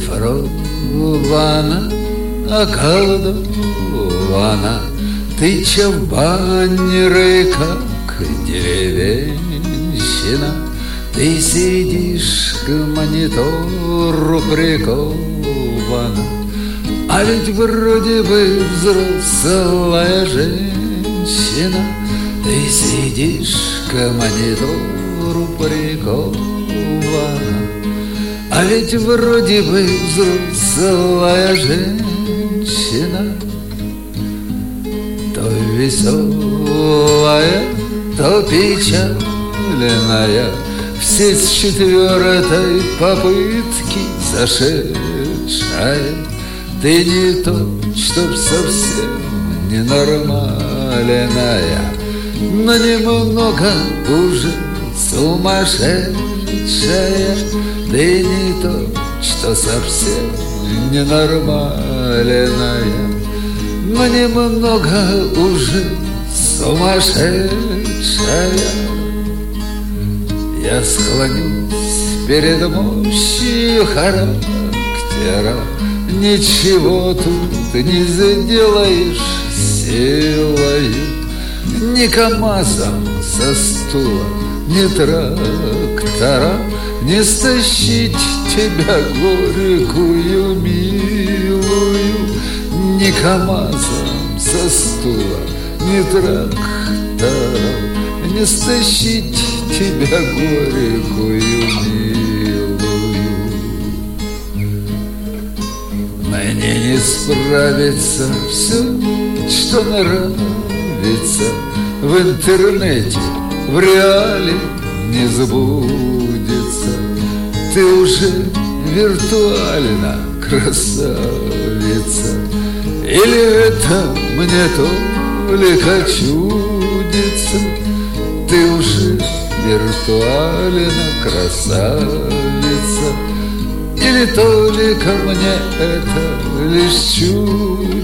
оцифрована, околдована, тыча в баннеры, как деревенщина. Ты сидишь к монитору прикована, а ведь вроде бы взрослая женщина. Ты сидишь к монитору прикована, а ведь вроде бы взрослая женщина. То веселая, то печальная, все с четвертой попытки зашедшая. Ты не то, чтоб совсем ненормальная, но немного уже сумасшедшая. Ты не то, что совсем ненормальная, но немного уже сумасшедшая. Я склонюсь перед мощью характера, ничего тут не сделаешь силою. Ни КамАЗом со стула, ни трактора не стащить тебя горькую милую. Ни КамАЗом со стула, ни трактора не стащить тебя горькую милую. Мне не справиться все, что нравится в интернете, в реале не сбудется. Ты уже виртуально красавица, или это мне только чудится? Ты уже виртуально красавица, или только мне это лишь чудится?